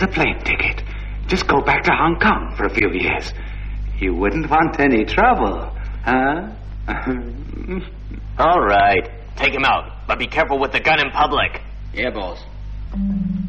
a plane ticket. Just go back to Hong Kong for a few years. You wouldn't want any trouble, huh? All right. Take him out, but be careful with the gun in public. Yeah, boss.